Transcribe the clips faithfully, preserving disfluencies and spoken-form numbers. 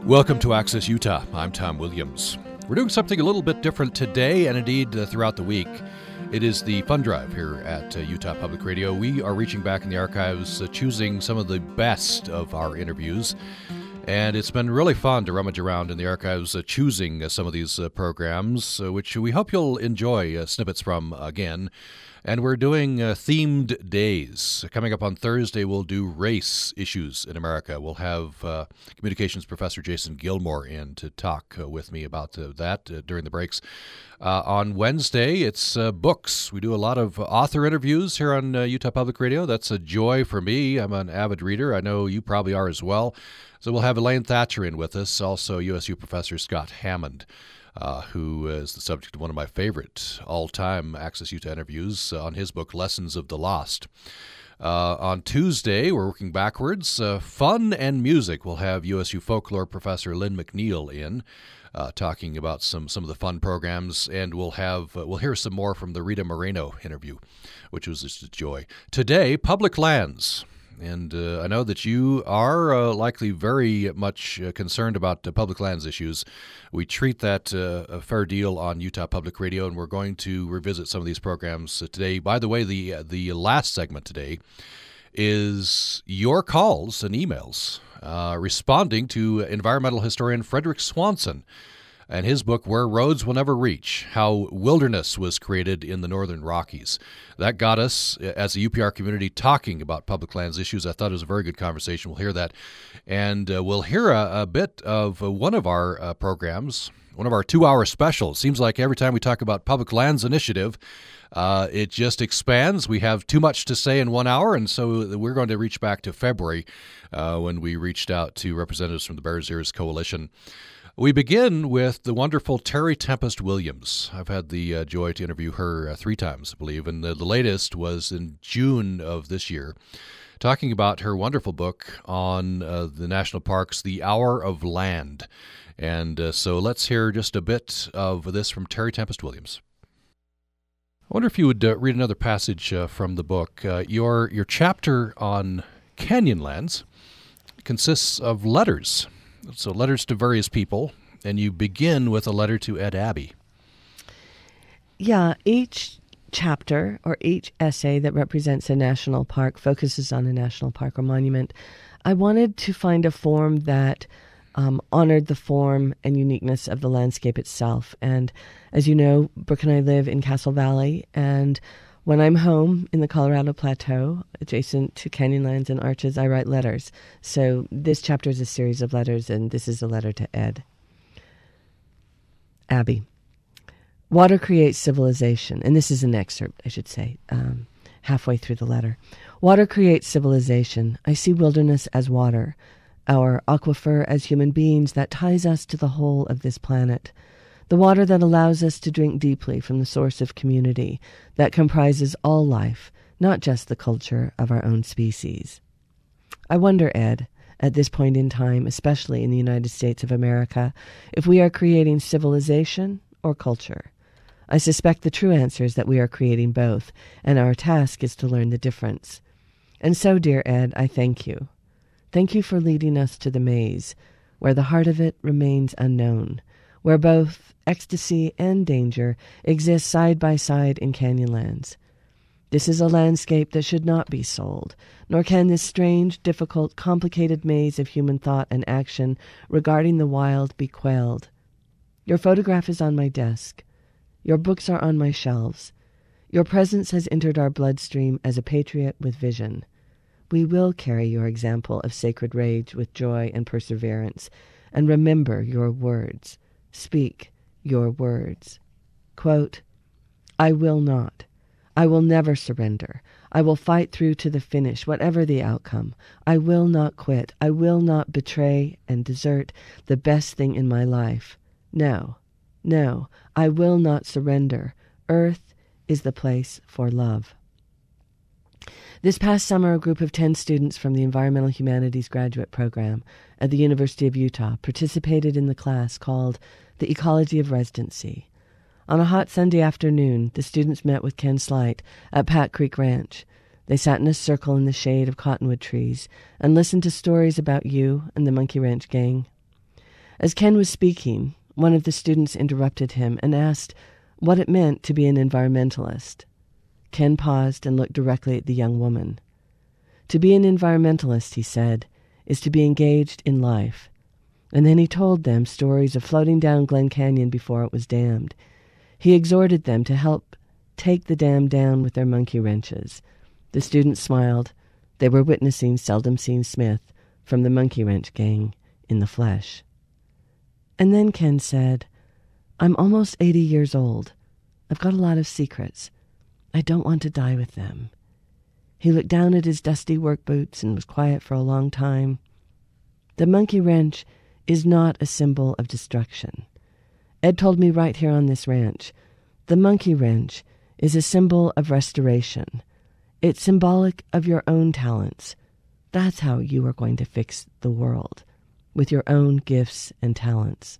Welcome to Access Utah. I'm Tom Williams. We're doing something a little bit different today and indeed uh, throughout the week. It is the Fund Drive here at uh, Utah Public Radio. We are reaching back in the archives, uh, choosing some of the best of our interviews. And it's been really fun to rummage around in the archives, uh, choosing uh, some of these uh, programs, uh, which we hope you'll enjoy uh, snippets from again. And we're doing uh, themed days. Coming up on Thursday, we'll do race issues in America. We'll have uh, communications professor Jason Gilmore in to talk uh, with me about uh, that uh, during the breaks. Uh, on Wednesday, it's uh, books. We do a lot of author interviews here on uh, Utah Public Radio. That's a joy for me. I'm an avid reader. I know you probably are as well. So we'll have Elaine Thatcher in with us, also U S U professor Scott Hammond. Uh, who is the subject of one of my favorite all-time Access Utah interviews uh, on his book, Lessons of the Lost. Uh, on Tuesday, we're working backwards. Uh, fun and music. We'll have U S U folklore professor Lynn McNeil in, uh, talking about some, some of the fun programs, and we'll have uh, we'll hear some more from the Rita Moreno interview, which was just a joy. Today, public lands. And uh, I know that you are uh, likely very much uh, concerned about uh, public lands issues. We treat that uh, a fair deal on Utah Public Radio, and we're going to revisit some of these programs uh, today. By the way, the uh, the last segment today is your calls and emails uh, responding to environmental historian Frederick Swanson and his book, Where Roads Will Never Reach, How Wilderness Was Created in the Northern Rockies. That got us, as a U P R community, talking about public lands issues. I thought it was a very good conversation. We'll hear that. And uh, we'll hear a, a bit of uh, one of our uh, programs, one of our two-hour specials. Seems like every time we talk about Public Lands Initiative, uh, it just expands. We have too much to say in one hour, and so we're going to reach back to February uh, when we reached out to representatives from the Bears Ears Coalition. We begin with the wonderful Terry Tempest Williams. I've had the uh, joy to interview her uh, three times, I believe, and the, the latest was in June of this year, talking about her wonderful book on uh, the national parks, The Hour of Land. And uh, so let's hear just a bit of this from Terry Tempest Williams. I wonder if you would uh, read another passage uh, from the book. Uh, your, your chapter on Canyonlands consists of letters. So letters to various people, and you begin with a letter to Ed Abbey. Yeah, each chapter or each essay that represents a national park focuses on a national park or monument. I wanted to find a form that um, honored the form and uniqueness of the landscape itself. And as you know, Brooke and I live in Castle Valley, and when I'm home in the Colorado Plateau, adjacent to Canyonlands and Arches, I write letters. So this chapter is a series of letters, and this is a letter to Ed. Abbey. Water creates civilization. And this is an excerpt, I should say, um, halfway through the letter. Water creates civilization. I see wilderness as water, our aquifer as human beings that ties us to the whole of this planet. The water that allows us to drink deeply from the source of community that comprises all life, not just the culture of our own species. I wonder, Ed, at this point in time, especially in the United States of America, if we are creating civilization or culture. I suspect the true answer is that we are creating both, and our task is to learn the difference. And so, dear Ed, I thank you. Thank you for leading us to the maze, where the heart of it remains unknown, where both ecstasy and danger exist side by side in Canyonlands. This is a landscape that should not be sold, nor can this strange, difficult, complicated maze of human thought and action regarding the wild be quelled. Your photograph is on my desk. Your books are on my shelves. Your presence has entered our bloodstream as a patriot with vision. We will carry your example of sacred rage with joy and perseverance, and remember your words. Speak your words. Quote, I will not. I will never surrender. I will fight through to the finish, whatever the outcome. I will not quit. I will not betray and desert the best thing in my life. No, no, I will not surrender. Earth is the place for love. This past summer, a group of ten students from the Environmental Humanities graduate program at the University of Utah participated in the class called The Ecology of Residency. On a hot Sunday afternoon, the students met with Ken Slight at Pat Creek Ranch. They sat in a circle in the shade of cottonwood trees and listened to stories about you and the Monkey Ranch gang. As Ken was speaking, one of the students interrupted him and asked what it meant to be an environmentalist. Ken paused and looked directly at the young woman. To be an environmentalist, he said, is to be engaged in life. And then he told them stories of floating down Glen Canyon before it was dammed. He exhorted them to help take the dam down with their monkey wrenches. The students smiled. They were witnessing Seldom Seen Smith from the Monkey Wrench Gang in the flesh. And then Ken said, I'm almost eighty years old. I've got a lot of secrets. I don't want to die with them. He looked down at his dusty work boots and was quiet for a long time. The monkey wrench is not a symbol of destruction. Ed told me right here on this ranch, the monkey wrench is a symbol of restoration. It's symbolic of your own talents. That's how you are going to fix the world, with your own gifts and talents.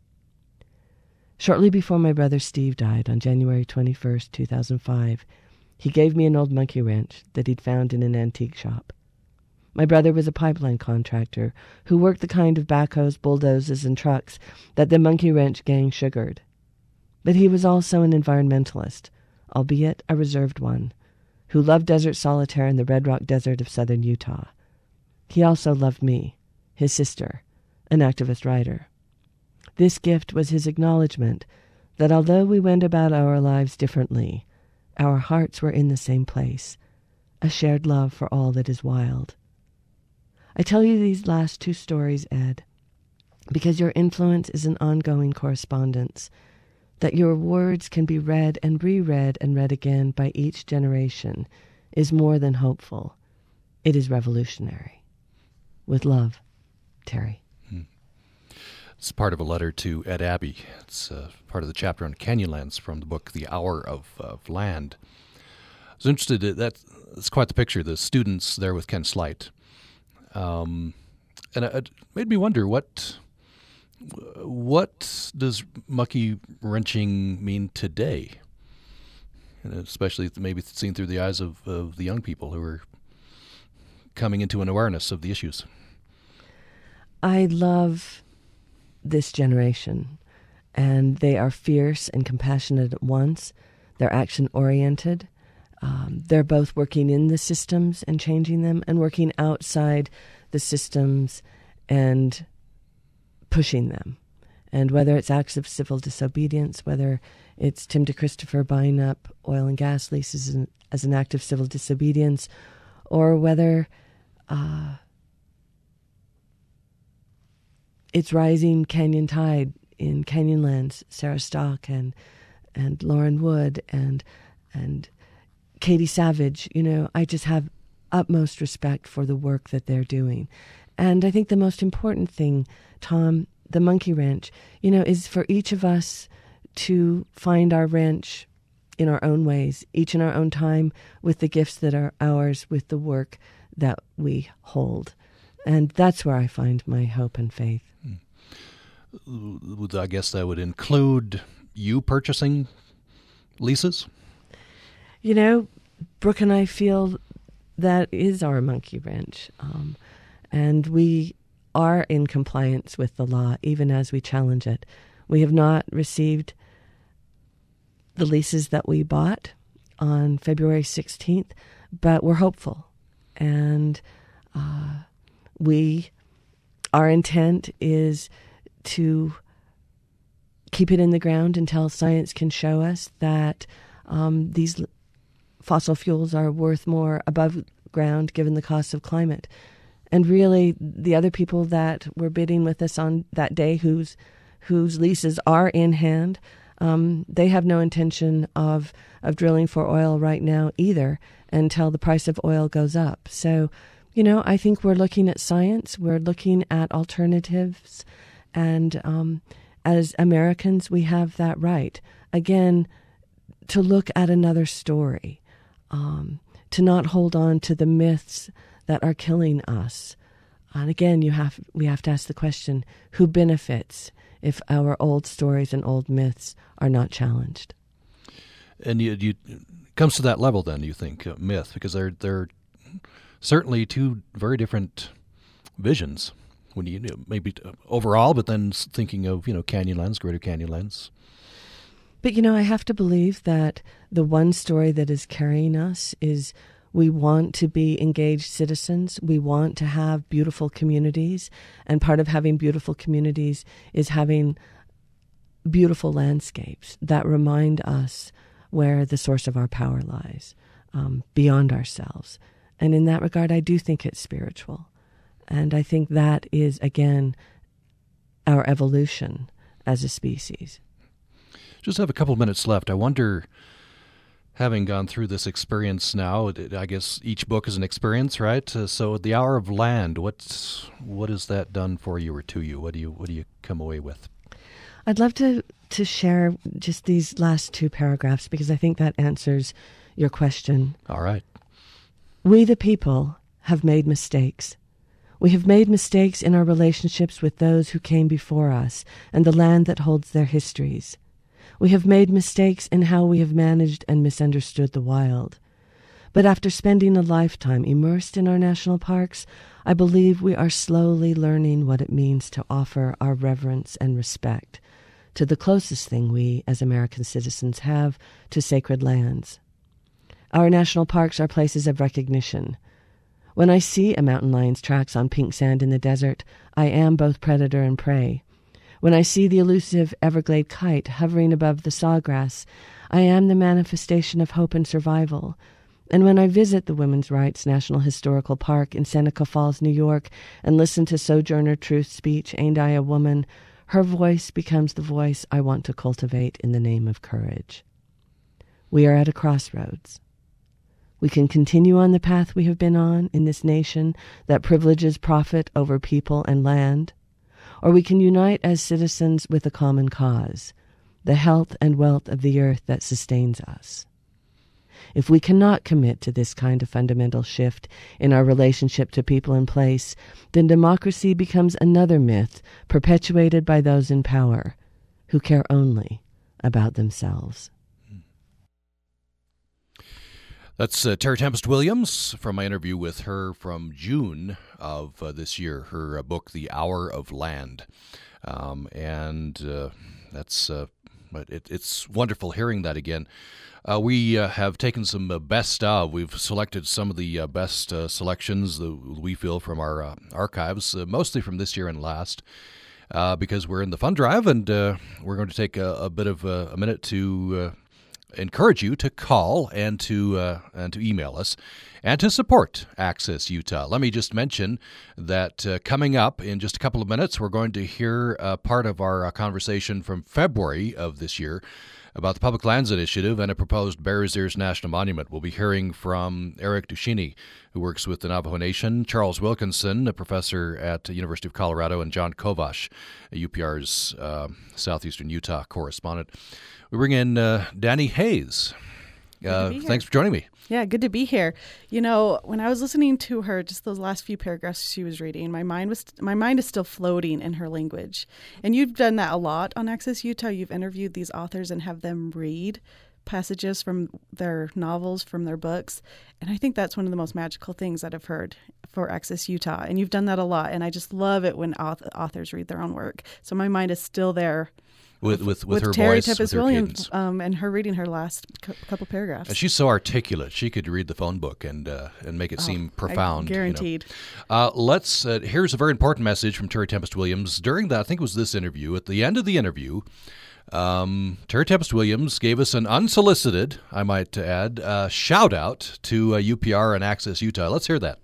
Shortly before my brother Steve died on January twenty-first, two thousand five, he gave me an old monkey wrench that he'd found in an antique shop. My brother was a pipeline contractor who worked the kind of backhoes, bulldozers, and trucks that the monkey wrench gang sugared. But he was also an environmentalist, albeit a reserved one, who loved desert solitaire in the Red Rock Desert of southern Utah. He also loved me, his sister, an activist writer. This gift was his acknowledgement that although we went about our lives differently, our hearts were in the same place, a shared love for all that is wild. I tell you these last two stories, Ed, because your influence is an ongoing correspondence, that your words can be read and reread and read again by each generation is more than hopeful. It is revolutionary. With love, Terry. Hmm. It's part of a letter to Ed Abbey. It's uh, part of the chapter on Canyonlands from the book The Hour of, of Land. I was interested, in that, that's quite the picture, the students there with Ken Slight. Um, and it made me wonder, what what does monkey wrenching mean today? And especially maybe seen through the eyes of, of the young people who are coming into an awareness of the issues. I love this generation, and they are fierce and compassionate at once. They're action-oriented. Um, they're both working in the systems and changing them, and working outside the systems and pushing them. And whether it's acts of civil disobedience, whether it's Tim DeChristopher buying up oil and gas leases as an, as an act of civil disobedience, or whether uh, it's rising Canyon Tide in Canyonlands, Sarah Stock and and Lauren Wood and and Katie Savage, you know, I just have utmost respect for the work that they're doing. And I think the most important thing, Tom, the monkey wrench, you know, is for each of us to find our wrench in our own ways, each in our own time, with the gifts that are ours, with the work that we hold. And that's where I find my hope and faith. Hmm. I guess that would include you purchasing leases? You know, Brooke and I feel that is our monkey wrench. Um, and we are in compliance with the law, even as we challenge it. We have not received the leases that we bought on February sixteenth, but we're hopeful. And uh, we, our intent is to keep it in the ground until science can show us that um, these fossil fuels are worth more above ground given the cost of climate. And really, the other people that were bidding with us on that day, whose whose leases are in hand, um, they have no intention of of drilling for oil right now either until the price of oil goes up. So, you know, I think we're looking at science. We're looking at alternatives. And um, as Americans, we have that right. Again, to look at another story, um, to not hold on to the myths that are killing us. And again, you have we have to ask the question, who benefits if our old stories and old myths are not challenged? And you, you it comes to that level then, you think, uh, myth, because they're, they're certainly two very different visions when you, you know, maybe overall, but then thinking of, you know, Canyonlands, Greater Canyonlands. But, you know, I have to believe that the one story that is carrying us is we want to be engaged citizens. We want to have beautiful communities. And part of having beautiful communities is having beautiful landscapes that remind us where the source of our power lies, um, beyond ourselves. And in that regard, I do think it's spiritual. And I think that is, again, our evolution as a species. Just have a couple minutes left. I wonder, having gone through this experience now, I guess each book is an experience, right? Uh, so, The Hour of Land, what's what has that done for you or to you? What do you what do you come away with? I'd love to to share just these last two paragraphs because I think that answers your question. All right. We, the people, have made mistakes. We have made mistakes in our relationships with those who came before us and the land that holds their histories. We have made mistakes in how we have managed and misunderstood the wild. But after spending a lifetime immersed in our national parks, I believe we are slowly learning what it means to offer our reverence and respect to the closest thing we, as American citizens, have to sacred lands. Our national parks are places of recognition. When I see a mountain lion's tracks on pink sand in the desert, I am both predator and prey. When I see the elusive Everglade kite hovering above the sawgrass, I am the manifestation of hope and survival. And when I visit the Women's Rights National Historical Park in Seneca Falls, New York, and listen to Sojourner Truth's speech, Ain't I a Woman?, her voice becomes the voice I want to cultivate in the name of courage. We are at a crossroads. We can continue on the path we have been on in this nation that privileges profit over people and land, or we can unite as citizens with a common cause, the health and wealth of the earth that sustains us. If we cannot commit to this kind of fundamental shift in our relationship to people and place, then democracy becomes another myth perpetuated by those in power who care only about themselves. That's uh, Terry Tempest Williams from my interview with her from June of uh, this year, her uh, book, The Hour of Land. Um, and uh, that's uh, it, it's wonderful hearing that again. Uh, we uh, have taken some uh, best of. We've selected some of the uh, best uh, selections that we feel from our uh, archives, uh, mostly from this year and last, uh, because we're in the fund drive, and uh, we're going to take a, a bit of uh, a minute to uh, encourage you to call and to uh, and to email us and to support Access Utah. Let me just mention that uh, coming up in just a couple of minutes, we're going to hear uh, part of our uh, conversation from February of this year about the Public Lands Initiative and a proposed Bears Ears National Monument. We'll be hearing from Eric Duchini, who works with the Navajo Nation, Charles Wilkinson, a professor at the University of Colorado, and John Kovash, U P R's uh, Southeastern Utah correspondent. We bring in uh, Danny Hayes. Uh, thanks for joining me. Yeah, good to be here. You know, when I was listening to her, just those last few paragraphs she was reading, my mind was my mind is still floating in her language. And you've done that a lot on Access Utah. You've interviewed these authors and have them read passages from their novels, from their books. And I think that's one of the most magical things that I've heard for Access Utah. And you've done that a lot. And I just love it when authors read their own work. So my mind is still there. With with, with, with her Terry voice, Tempest with her Williams, um, and her reading her last cu- couple paragraphs. And she's so articulate. She could read the phone book and uh, and make it oh, seem profound. I guaranteed. You know. uh, let's. Uh, here's a very important message from Terry Tempest Williams. During that, I think it was this interview. At the end of the interview, um, Terry Tempest Williams gave us an unsolicited, I might add, uh, shout out to uh, U P R and Access Utah. Let's hear that.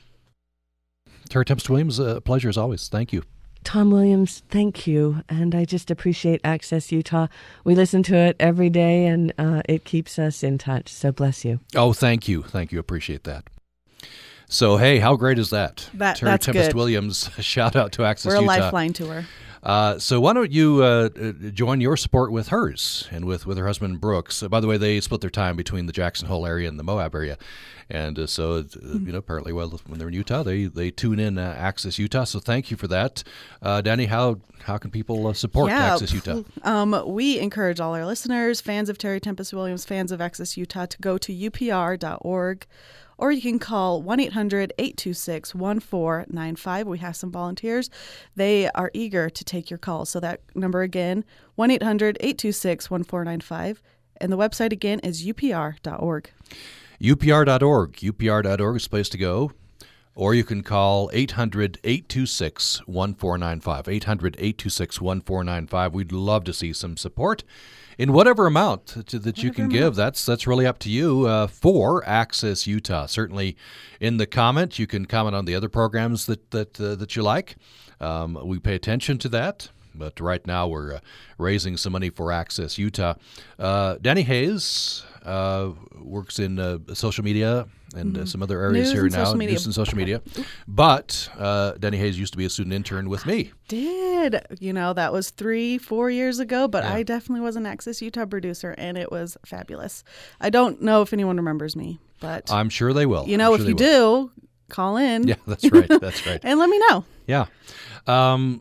Terry Tempest Williams, a uh, pleasure as always. Thank you. Tom Williams, thank you. And I just appreciate Access Utah. We listen to it every day, and uh, it keeps us in touch. So bless you. Oh, thank you. Thank you. Appreciate that. So, hey, how great is that? that Terry that's Tempest good. Williams, shout out to Access We're Utah. We're a lifeline to her. Uh, so why don't you uh, join your support with hers and with, with her husband, Brooks. Uh, by the way, they split their time between the Jackson Hole area and the Moab area. And uh, so, uh, you know, apparently, well, when they're in Utah, they, they tune in uh, Access Utah. So thank you for that. Uh, Danny, how how can people uh, support yeah, Access Utah? Um, we encourage all our listeners, fans of Terry Tempest Williams, fans of Access Utah, to go to U P R dot org, or you can call one eight hundred eight two six one four nine five. We have some volunteers. They are eager to take your calls. So that number again, one eight hundred eight two six one four nine five. And the website again is U P R dot org. U P R dot org. U P R dot org is the place to go. Or you can call eight hundred eight two six one four nine five. eight hundred eight two six one four nine five. We'd love to see some support in whatever amount to, that you can give. That's that's really up to you uh, for Access Utah. Certainly in the comment, you can comment on the other programs that, that, uh, that you like. Um, we pay attention to that. But right now we're uh, raising some money for Access Utah. Uh, Danny Hayes uh, works in uh, social media and mm-hmm. uh, some other areas News here and now, social media. news and social media. But uh, Danny Hayes used to be a student intern with me. Did. You know, that was three, four years ago, but Yeah. I definitely was an Access Utah producer, and it was fabulous. I don't know if anyone remembers me, but I'm sure they will. you know, I'm if sure you they will. do, call in. Yeah, that's right. That's right. And let me know. Yeah. Um,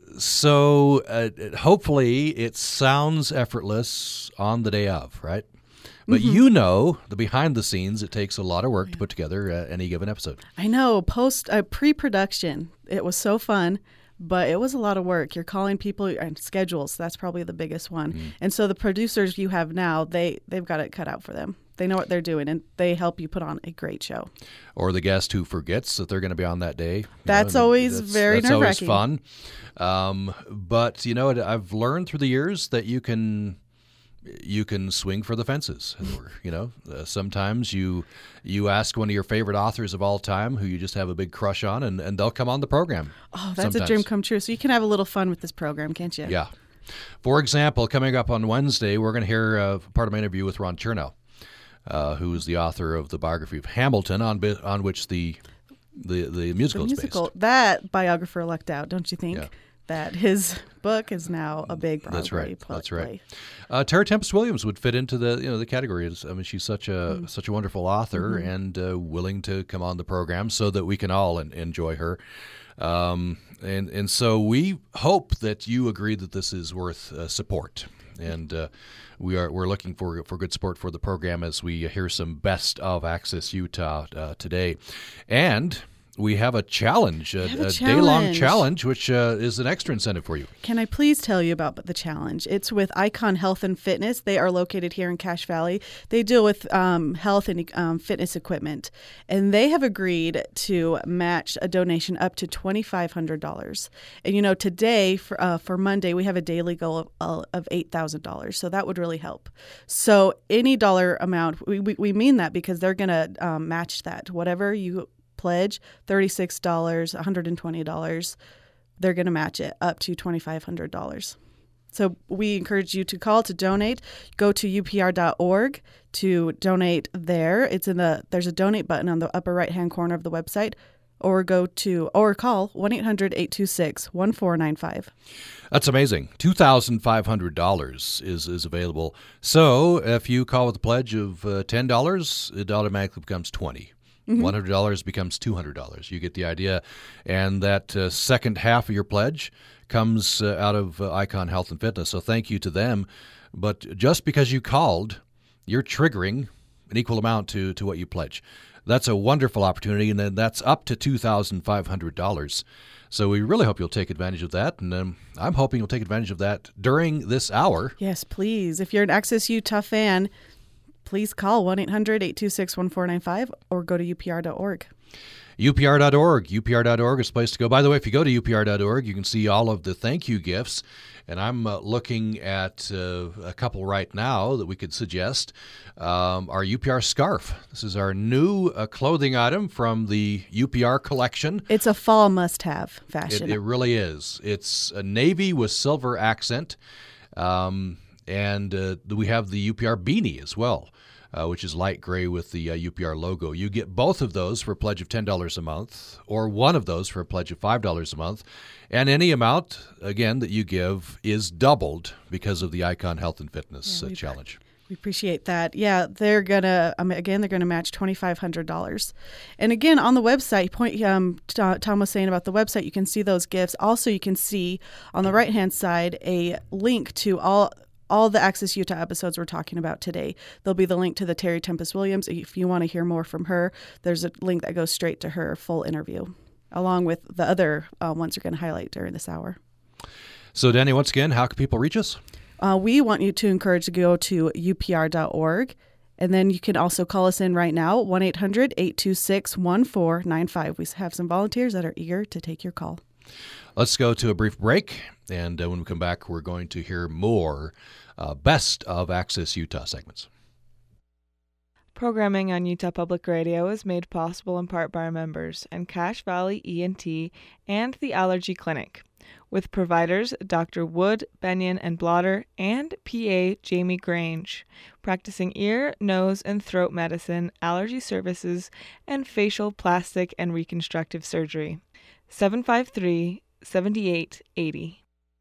so uh, hopefully it sounds effortless on the day of, right? But Mm-hmm. you know, the behind the scenes, it takes a lot of work to put together uh, any given episode. I know, post uh, pre-production, it was so fun, but it was a lot of work. You're calling people and schedules. That's probably the biggest one. Mm. And so the producers you have now, they they've got it cut out for them. They know what they're doing, and they help you put on a great show. Or the guest who forgets that they're going to be on that day. You That's know, always that's, very That's always nerve-wracking. fun. Um, but, you know, I've learned through the years that you can you can swing for the fences. You know, uh, sometimes you you ask one of your favorite authors of all time who you just have a big crush on, and, and they'll come on the program. Oh, that's sometimes. a dream come true. So you can have a little fun with this program, can't you? Yeah. For example, coming up on Wednesday, we're going to hear uh, part of my interview with Ron Chernow, uh, who is the author of the biography of Hamilton, on bi- on which the the the musical The is musical, based. that biographer lucked out, don't you think? Yeah. That his book is now a big Broadway That's right. play. That's right. Uh, Terry Tempest Williams would fit into the you know the category. I mean, she's such a Mm. such a wonderful author Mm-hmm. and uh, willing to come on the program so that we can all en- enjoy her. Um, and and so we hope that you agree that this is worth uh, support. And uh, we are we're looking for for good support for the program as we hear some best of Access Utah uh, today, and. We have a challenge, a, have a a day-long challenge. challenge, which uh, is an extra incentive for you. Can I please tell you about the challenge? It's with Icon Health and Fitness. They are located here in Cache Valley. They deal with um, health and um, fitness equipment, and they have agreed to match a donation up to twenty-five hundred dollars. And you know, today for uh, for Monday, we have a daily goal of, uh, of eight thousand dollars, so that would really help. So any dollar amount, we we, we mean that because they're going to um, match that. Whatever you pledge, thirty-six dollars, one hundred twenty dollars, they're going to match it up to twenty-five hundred dollars. So we encourage you to call to donate. Go to U P R dot org to donate there. It's in the there's a donate button on the upper right-hand corner of the website, or go to or call one eight hundred eight two six one four nine five. That's amazing. two thousand five hundred dollars is, is available. So if you call with a pledge of uh, ten dollars, it automatically becomes twenty dollars. Mm-hmm. one hundred dollars becomes two hundred dollars. You get the idea. And that uh, second half of your pledge comes uh, out of uh, Icon Health and Fitness. So thank you to them. But just because you called, you're triggering an equal amount to, to what you pledge. That's a wonderful opportunity, and then that's up to two thousand five hundred dollars. So we really hope you'll take advantage of that, and um, I'm hoping you'll take advantage of that during this hour. Yes, please. If you're an Access Utah fan, please call one eight hundred eight two six one four nine five or go to U P R dot org. U P R dot org. U P R dot org is the place to go. By the way, if you go to U P R dot org, you can see all of the thank you gifts. And I'm uh, looking at uh, a couple right now that we could suggest. Um, our U P R scarf. This is our new uh, clothing item from the U P R collection. It's a fall must-have It, fashion. it really is. It's a navy with silver accent. Um, and uh, we have the U P R beanie as well, uh, which is light gray with the uh, U P R logo. You get both of those for a pledge of ten dollars a month, or one of those for a pledge of five dollars a month. And any amount, again, that you give is doubled because of the Icon Health and Fitness Yeah, uh, we- challenge. We We appreciate that. Yeah, they're gonna um, again. They're gonna match twenty five hundred dollars, and again on the website. Point um, Tom was saying about the website. You can see those gifts. Also, you can see on the right hand side a link to all all the Access Utah episodes we're talking about today. There'll be the link to the Terry Tempest Williams. If you want to hear more from her, there's a link that goes straight to her full interview, along with the other uh, ones we're going to highlight during this hour. So, Danny, once again, how can people reach us? Uh, we want you to encourage to go to U P R dot org, and then you can also call us in right now, one eight hundred, eight two six, one four nine five. We have some volunteers that are eager to take your call. Let's go to a brief break, and uh, when we come back, we're going to hear more uh, Best of Access Utah segments. Programming on Utah Public Radio is made possible in part by our members and Cache Valley E N T and the Allergy Clinic, with providers Doctor Wood, Benyon, and Blotter, and P A Jamie Grange, practicing ear, nose, and throat medicine, allergy services, and facial, plastic, and reconstructive surgery. seven five three, seven eight eight zero.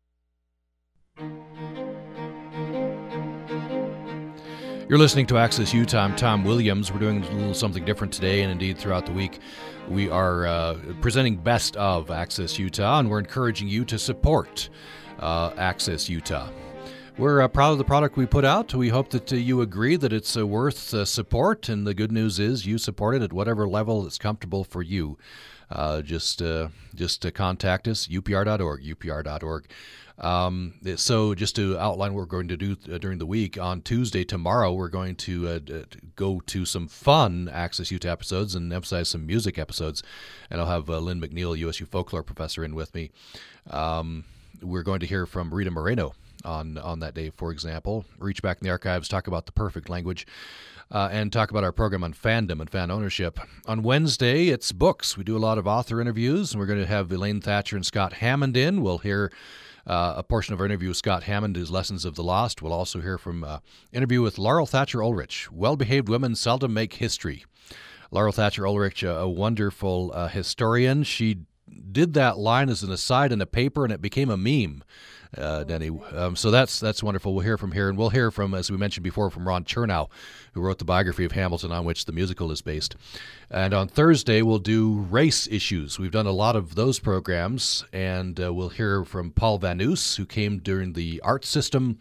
You're listening to Access Utah. I'm Tom Williams. We're doing a little something different today, and indeed throughout the week. We are uh, presenting Best of Access Utah, and we're encouraging you to support uh, Access Utah. We're uh, proud of the product we put out. We hope that uh, you agree that it's uh, worth uh, support, and the good news is you support it at whatever level is comfortable for you. Uh, just uh, just uh, contact us, U P R dot org, U P R dot org. Um, so just to outline what we're going to do uh, during the week, on Tuesday, tomorrow, we're going to uh, d- go to some fun Access Utah episodes and emphasize some music episodes. And I'll have uh, Lynn McNeil, U S U folklore professor, in with me. Um, we're going to hear from Rita Moreno on, on that day, for example. Reach back in the archives, talk about the perfect language. Uh, and talk about our program on fandom and fan ownership. On Wednesday, it's books. We do a lot of author interviews, and we're going to have Elaine Thatcher and Scott Hammond in. We'll hear uh, a portion of our interview with Scott Hammond, his Lessons of the Lost. We'll also hear from an uh, interview with Laurel Thatcher Ulrich. Well-behaved women seldom make history. Laurel Thatcher Ulrich, a, a wonderful uh, historian. She did that line as an aside in a paper, and it became a meme. Uh, Denny. Um, so that's that's wonderful. We'll hear from here, and we'll hear from, as we mentioned before, from Ron Chernow, who wrote the biography of Hamilton on which the musical is based. And on Thursday, we'll do race issues. We've done a lot of those programs, and uh, we'll hear from Paul Van Oos, who came during the Art System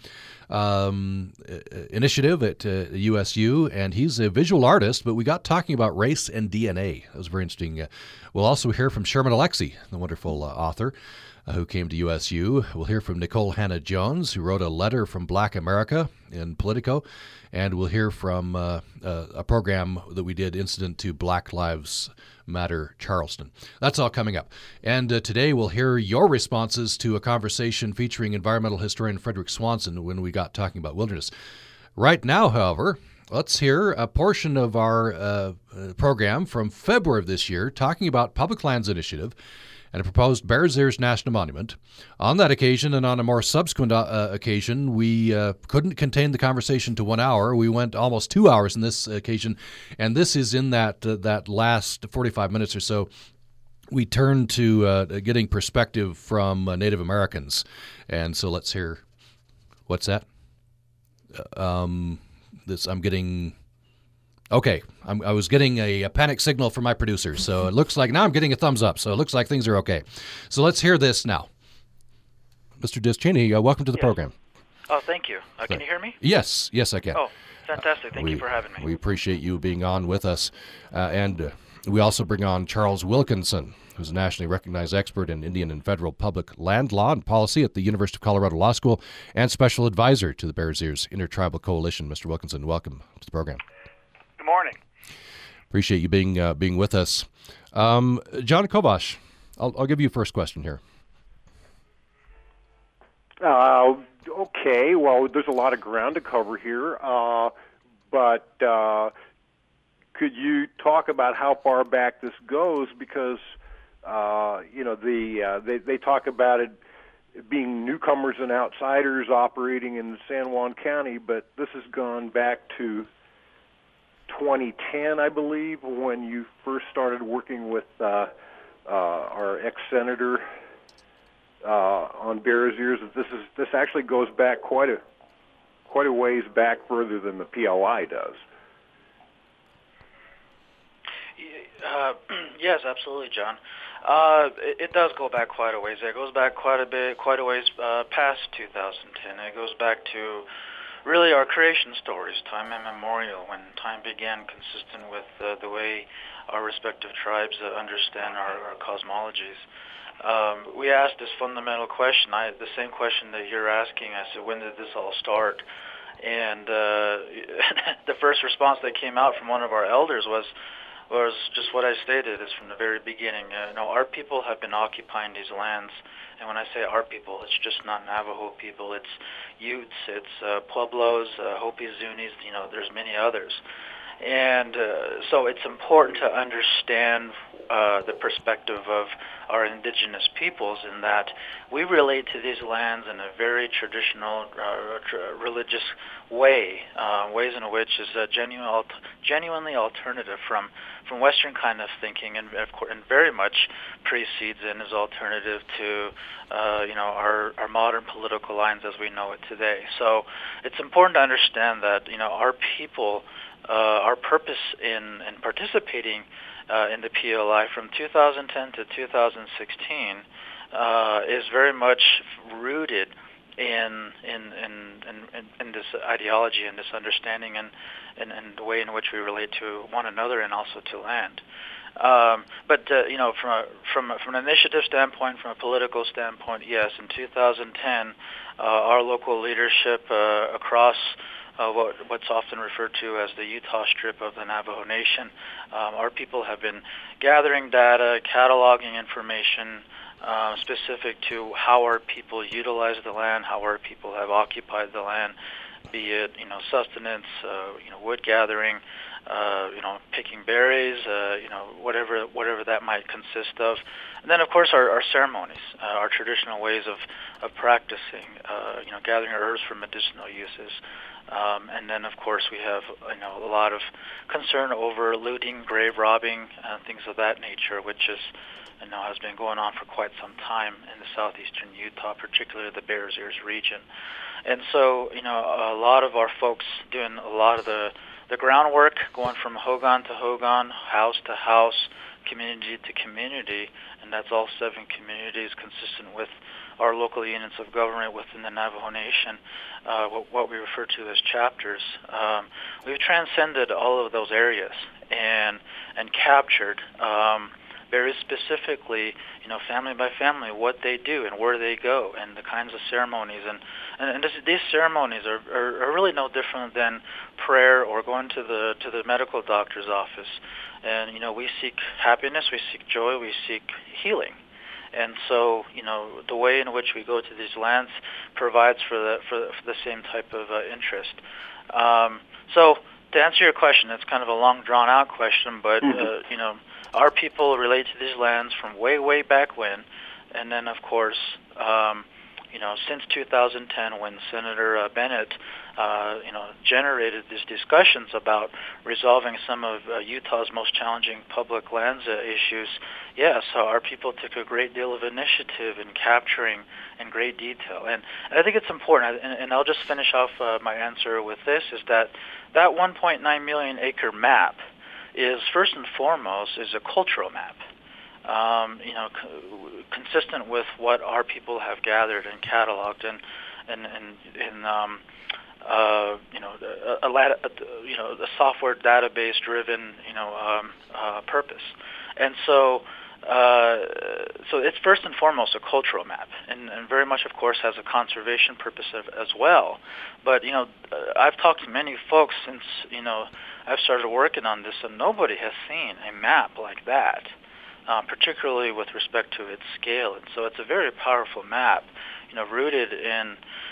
um, initiative at uh, U S U, and he's a visual artist, but we got talking about race and D N A. That was very interesting. Uh, we'll also hear from Sherman Alexie, the wonderful uh, author, Uh, who came to U S U. We'll hear from Nicole Hannah-Jones, who wrote a letter from Black America in Politico. And we'll hear from uh, uh, a program that we did incident to Black Lives Matter Charleston. That's all coming up. And uh, today we'll hear your responses to a conversation featuring environmental historian Frederick Swanson when we got talking about wilderness. Right now, however, let's hear a portion of our uh, program from February of this year talking about Public Lands Initiative and a proposed Bears Ears National Monument. On that occasion, and on a more subsequent uh, occasion, we uh, couldn't contain the conversation to one hour. We went almost two hours in this occasion, and this is in that uh, that last forty-five minutes or so. We turned to uh, getting perspective from uh, Native Americans, and so let's hear. What's that? Um, this I'm getting. Okay, I'm, I was getting a, a panic signal from my producer, so it looks like now I'm getting a thumbs up, so it looks like things are okay. So let's hear this now. Mister Dischini, uh, welcome to the yes. program. Oh, thank you. Uh, can you hear me? Yes, yes, I can. Oh, fantastic. Thank we, you for having me. We appreciate you being on with us. Uh, and uh, we also bring on Charles Wilkinson, who's a nationally recognized expert in Indian and federal public land law and policy at the University of Colorado Law School and special advisor to the Bears Ears Intertribal Coalition. Mister Wilkinson, welcome to the program. Good morning. Appreciate you being uh, being with us. Um, John Kovash, I'll, I'll give you a first question here. Uh, okay, well, there's a lot of ground to cover here, uh, but uh, could you talk about how far back this goes? Because, uh, you know, the uh, they, they talk about it being newcomers and outsiders operating in San Juan County, but this has gone back to twenty ten, I believe, when you first started working with uh, uh, our ex-senator uh, on Bears Ears. This is this actually goes back quite a quite a ways back further than the P L I does. Uh, yes, absolutely, John. Uh, it, it does go back quite a ways. It goes back quite a bit, quite a ways uh, past two thousand ten. It goes back to really our creation stories, time immemorial, when time began, consistent with uh, the way our respective tribes uh, understand our, our cosmologies. Um, we asked this fundamental question, I, the same question that you're asking. I said, when did this all start? And uh, the first response that came out from one of our elders was, was just what I stated. Is from the very beginning. Uh, you know, our people have been occupying these lands, and when I say our people, it's just not Navajo people. It's Utes, it's uh, Pueblos, uh, Hopi, Zunis. You know, there's many others, and uh, so it's important to understand uh, the perspective of our indigenous peoples in that we relate to these lands in a very traditional, uh, tr- religious way, uh, ways in which is uh, genuine, alt- genuinely alternative from, from Western kind of thinking, and, of course, and very much precedes and is alternative to, uh, you know, our, our modern political lines as we know it today. So it's important to understand that, you know, our people, uh, our purpose in, in participating Uh, in the P L I from two thousand ten to two thousand sixteen uh, is very much rooted in in, in in in this ideology and this understanding and, and, and the way in which we relate to one another and also to land. Um, but uh, you know, from a, from a, from an initiative standpoint, from a political standpoint, yes, in two thousand ten, uh, our local leadership uh, across Uh, what, what's often referred to as the Utah Strip of the Navajo Nation. Um, our people have been gathering data, cataloging information uh, specific to how our people utilize the land, how our people have occupied the land, be it, you know, sustenance, uh, you know, wood gathering, uh, you know, picking berries, uh, you know, whatever whatever that might consist of. And then, of course, our, our ceremonies, uh, our traditional ways of, of practicing, uh, you know, gathering herbs for medicinal uses. Um, and then, of course, we have, you know, a lot of concern over looting, grave robbing, uh, things of that nature, which is, you know, has been going on for quite some time in the southeastern Utah, particularly the Bears Ears region. And so, you know, a lot of our folks doing a lot of the, the groundwork, going from Hogan to Hogan, house to house, community to community, and that's all seven communities consistent with our local units of government within the Navajo Nation, uh, what, what we refer to as chapters. Um, we've transcended all of those areas and and captured um, very specifically, you know, family by family, what they do and where they go and the kinds of ceremonies. And, and, and this, these ceremonies are, are, are really no different than prayer or going to the to the medical doctor's office. And, you know, we seek happiness, we seek joy, we seek healing. And so, you know, the way in which we go to these lands provides for the for, for the same type of uh, interest. Um, so, to answer your question, it's kind of a long, drawn-out question, but uh, you know, our people relate to these lands from way, way back when, and then, of course, um, you know, since two thousand ten, when Senator uh, Bennett, uh, you know, generated these discussions about resolving some of uh, Utah's most challenging public lands uh, issues, yes, so our people took a great deal of initiative in capturing in great detail. And, and I think it's important, and, and I'll just finish off uh, my answer with this, is that that one point nine million acre map is, first and foremost, is a cultural map. Um, you know, c- consistent with what our people have gathered and cataloged, and and and in um, uh, you know a, a, a you know a software database driven you know um, uh, purpose, and so uh, so it's first and foremost a cultural map, and, and very much, of course, has a conservation purpose of, as well. But you know, I've talked to many folks since you know I've started working on this, and nobody has seen a map like that. Uh, particularly with respect to its scale, and so it's a very powerful map, you know, rooted in,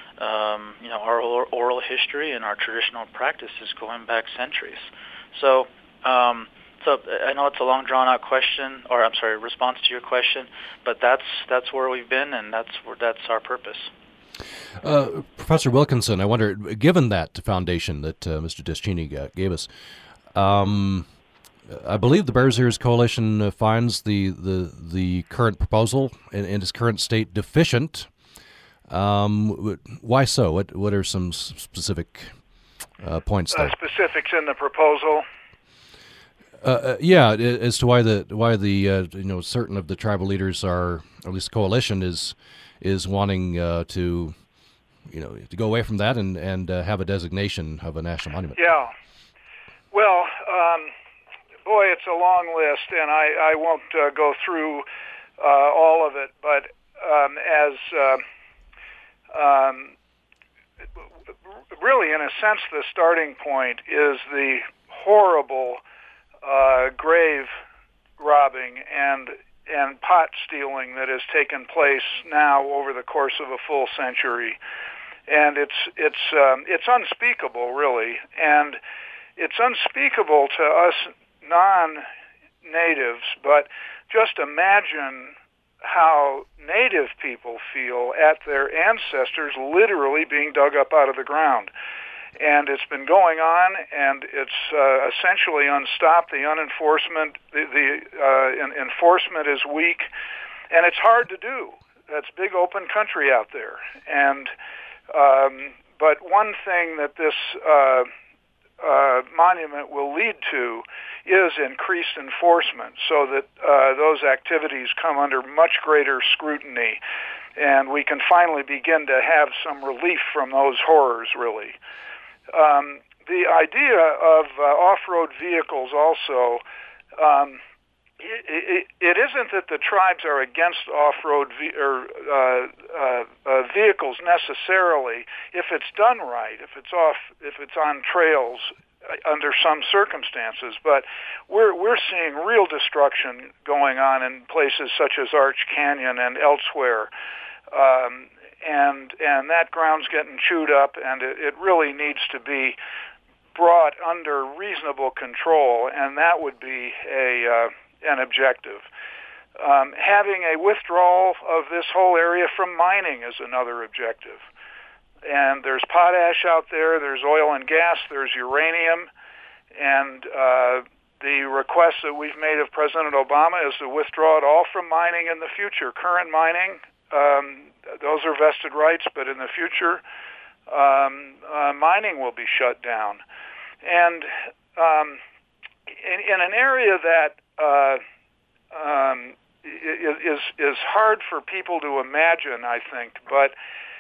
um, you know, our oral history and our traditional practices going back centuries. So, um, so I know it's a long, drawn-out question, or I'm sorry, response to your question, but that's that's where we've been, and that's where that's our purpose. Uh, Professor Wilkinson, I wonder, given that foundation that uh, Mister Deschini uh, gave us. Um, I believe the Bears Ears Coalition uh, finds the, the the current proposal in, in its current state deficient. Um, why so? What what are some specific uh, points there? Uh, specifics in the proposal. Uh, uh, yeah, as to why the why the uh, you know certain of the tribal leaders are, or at least the coalition is is wanting uh, to you know to go away from that and and uh, have a designation of a national monument. Yeah. Well, um, boy, it's a long list, and I I won't uh, go through uh, all of it, but um, as uh, um, really, in a sense, the starting point is the horrible uh, grave robbing and and pot stealing that has taken place now over the course of a full century, and it's it's um, it's unspeakable, really, and it's unspeakable to us non-natives. But just imagine how Native people feel at their ancestors literally being dug up out of the ground. And it's been going on, and it's uh, essentially unstopped. The unenforcement, the, the uh, en- enforcement is weak, and it's hard to do. That's big open country out there. And um, but one thing that this uh, uh, monument will lead to is increased enforcement, so that uh, those activities come under much greater scrutiny, and we can finally begin to have some relief from those horrors, really. Um, the idea of uh, off-road vehicles also, um, it, it, it isn't that the tribes are against off-road ve- or uh, uh, uh, vehicles necessarily. If it's done right, if it's off, if it's on trails under some circumstances, but we're we're seeing real destruction going on in places such as Arch Canyon and elsewhere. Um, and and that ground's getting chewed up, and it, it really needs to be brought under reasonable control, and that would be a uh, an objective. Um, having a withdrawal of this whole area from mining is another objective. And there's potash out there, there's oil and gas, there's uranium, and uh, the request that we've made of President Obama is to withdraw it all from mining in the future. Current mining, um, those are vested rights, but in the future, um, uh, mining will be shut down. And um, in, in an area that uh, um, is is hard for people to imagine, I think, but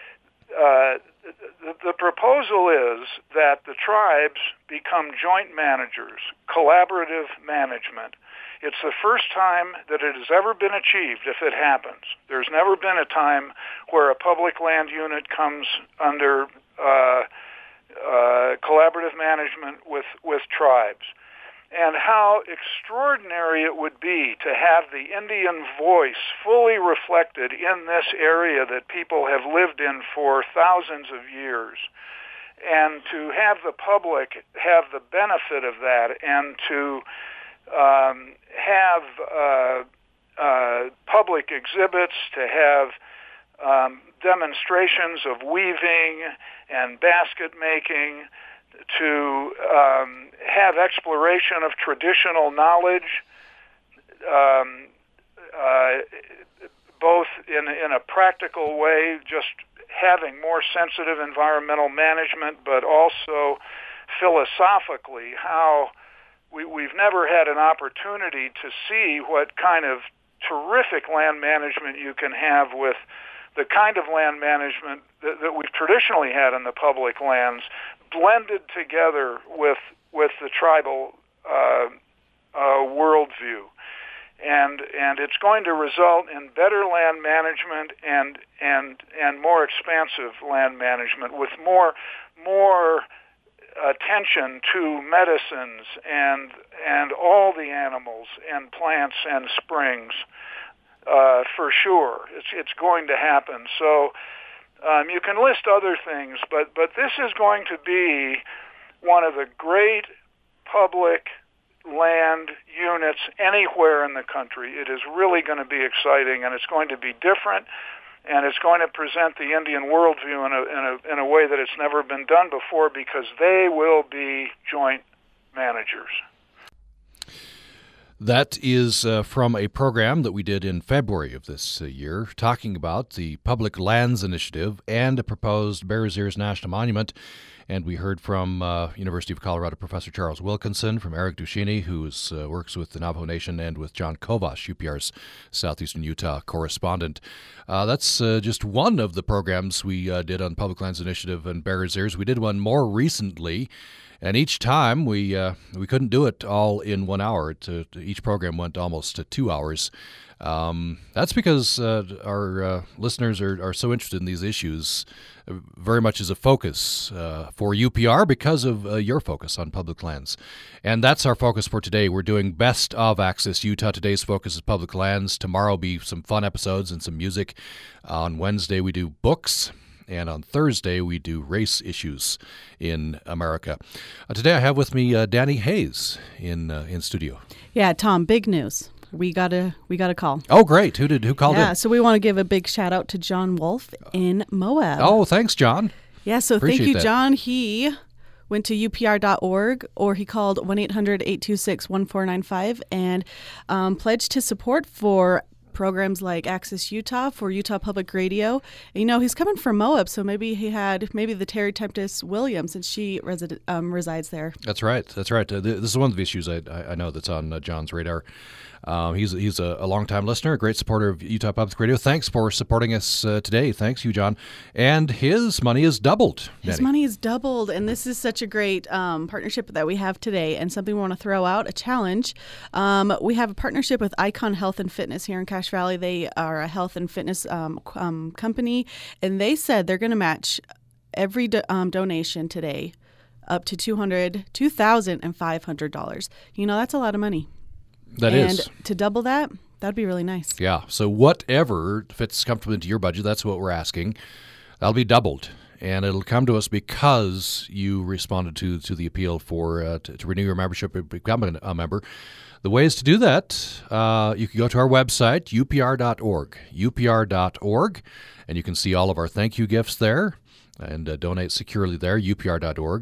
uh, the, the proposal is that the tribes become joint managers, collaborative management. It's the first time that it has ever been achieved if it happens. There's never been a time where a public land unit comes under uh, uh, collaborative management with, with tribes. And how extraordinary it would be to have the Indian voice fully reflected in this area that people have lived in for thousands of years. And to have the public have the benefit of that, and to um, have uh, uh, public exhibits, to have um, demonstrations of weaving and basket making, to um, have exploration of traditional knowledge, um, uh, both in, in a practical way, just having more sensitive environmental management, but also philosophically how we, we've never had an opportunity to see what kind of terrific land management you can have with the kind of land management that, that we've traditionally had in the public lands, blended together with with the tribal uh, uh, worldview, and and it's going to result in better land management and and and more expansive land management with more more attention to medicines and and all the animals and plants and springs. Uh, for sure, it's it's going to happen. So. Um, you can list other things, but, but this is going to be one of the great public land units anywhere in the country. It is really going to be exciting, and it's going to be different, and it's going to present the Indian worldview in a, in a, in a way that it's never been done before, because they will be joint managers. That is uh, from a program that we did in February of this uh, year, talking about the Public Lands Initiative and a proposed Bears Ears National Monument. And we heard from uh, University of Colorado Professor Charles Wilkinson, from Eric Duchenne, who is, uh, works with the Navajo Nation, and with John Kovash, U P R's Southeastern Utah correspondent. Uh, that's uh, just one of the programs we uh, did on Public Lands Initiative and Bears Ears. We did one more recently. And each time we uh, we couldn't do it all in one hour. To, to each program went almost to two hours. Um, that's because uh, our uh, listeners are, are so interested in these issues, uh, very much as a focus uh, for U P R because of uh, your focus on public lands. And that's our focus for today. We're doing Best of Access Utah. Today's focus is public lands. Tomorrow will be some fun episodes and some music. On Wednesday we do books. And on Thursday, we do race issues in America. Uh, today, I have with me uh, Danny Hayes in uh, in studio. Yeah, Tom, big news. We got a we got a call. Oh, great! Who did who called yeah, in? so we want to give a big shout out to John Wolf in Moab. Oh, thanks, John. Yeah, so Appreciate thank you, that. John. He went to U P R dot org, or he called one eight hundred eight two six one four nine five and um, pledged his support for programs like Access Utah, for Utah Public Radio. You know, he's coming from Moab, so maybe he had maybe the Terry Tempest Williams, and she resi- um, resides there. That's right. That's right. Uh, th- this is one of the issues I, I know that's on uh, John's radar. Um, he's he's a, a longtime listener, a great supporter of Utah Public Radio. Thanks for supporting us uh, today. Thanks, you, John. And his money is doubled. His Danny. money is doubled, and this is such a great um, partnership that we have today, and something we want to throw out, a challenge. Um, we have a partnership with Icon Health and Fitness here in Cache Valley. They are a health and fitness um, um, company, and they said they're going to match every do- um, donation today up to two hundred dollars, two thousand five hundred dollars. You know, that's a lot of money. That and is. to double that, that'd be really nice. Yeah. So whatever fits comfortably into your budget, that's what we're asking. That'll be doubled. And it'll come to us because you responded to to the appeal for uh, to, to renew your membership and become a, a member. The ways to do that, uh, you can go to our website, U P R dot org, U P R dot org, and you can see all of our thank you gifts there and uh, donate securely there, U P R dot org.